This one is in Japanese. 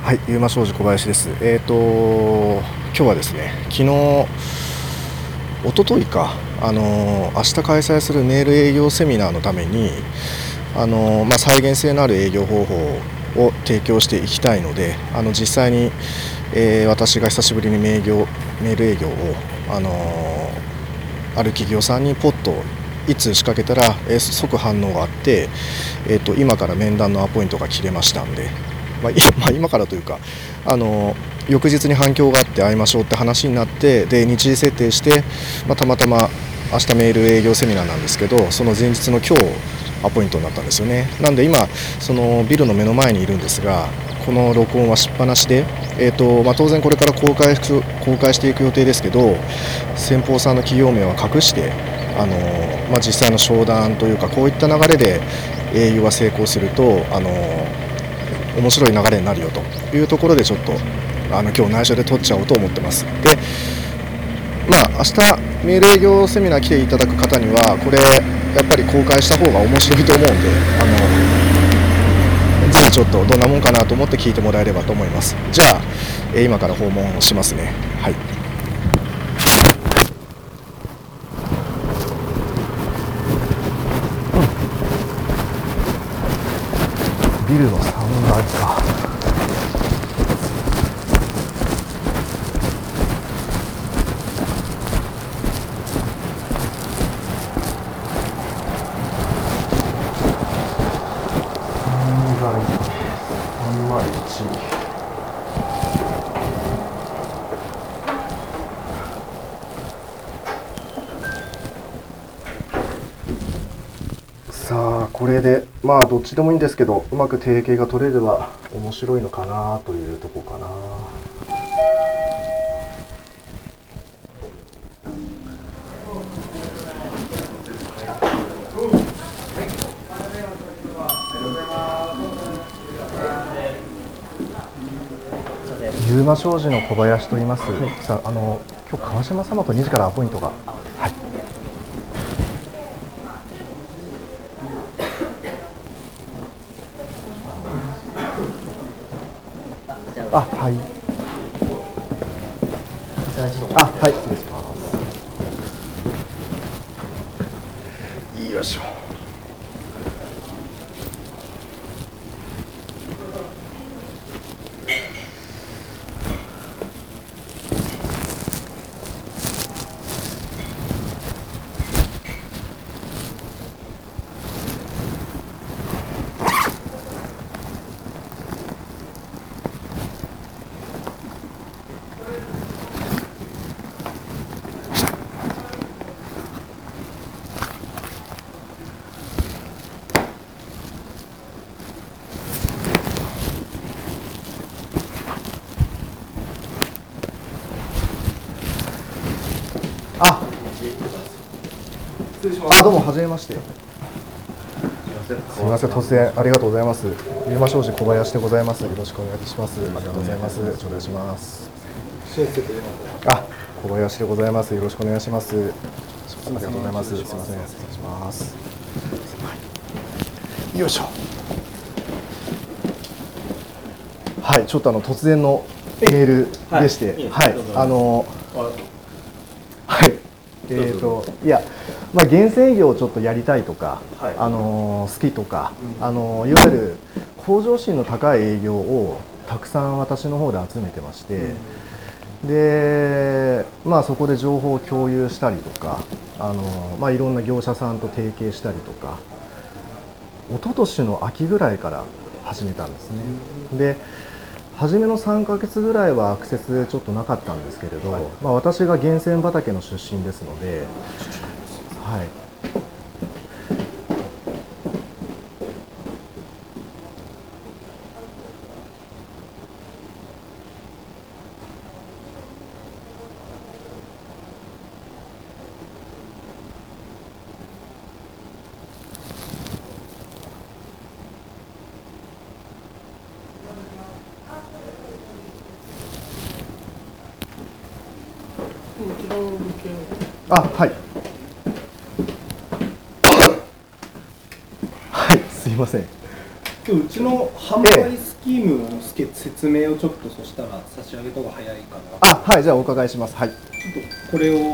はい、ゆうま商事小林です。今日はですね、昨日、一昨日か、明日開催するメール営業セミナーのために、再現性のある営業方法を提供していきたいので、実際に、私が久しぶりにメール営業を、ある企業さんにポッといつ仕掛けたら、即反応があって、今から面談のアポイントが切れましたんで、今からというか、翌日に反響があって会いましょうって話になって、で日時設定して、たまたま明日メール営業セミナーなんですけど、その前日の今日アポイントになったんですよね。なんで今そのビルの目の前にいるんですが、この録音はしっぱなしで、当然これから公開していく予定ですけど、先方さんの企業名は隠して、実際の商談というか、こういった流れで営業が成功すると面白い流れになるよというところで、ちょっと今日内緒で撮っちゃおうと思ってます。で、明日メール営業セミナー来ていただく方には、これやっぱり公開した方が面白いと思うんで、ぜひちょっとどんなもんかなと思って聞いてもらえればと思います。じゃあ、今から訪問しますね。はい。ビルの3階か。さあ、これでどっちでもいいんですけど、うまく提携が取れれば面白いのかなというところかな。ゆうま商事の小林と言います。さあ、今日川島様と2時からアポイントが。はい。はい。はい、失礼します。よいしょ。どうも、はじめまして。すみません、突然ありがとうございます。ゆうま商事小林でございます。よろしくお願いします。ありがとうございます。頂戴します。小林でございます。よろしくお願いします。ありがとうございます。すみません、失礼します。よいしょ。はい、ちょっと突然のメールでして、厳選営業をちょっとやりたいとか、好きとか、いわゆる向上心の高い営業をたくさん私の方で集めてまして、で、そこで情報を共有したりとか、いろんな業者さんと提携したりとか、一昨年の秋ぐらいから始めたんですね。で、初めの3ヶ月ぐらいはアクセスちょっとなかったんですけれど、私が源泉畑の出身ですので、はい。はい。はい、すいません。 今日うちの販売スキームの説明をちょっとそしたら差し上げた方が早いかな。 あ、はい、じゃあお伺いします。はい。 ちょっとこれを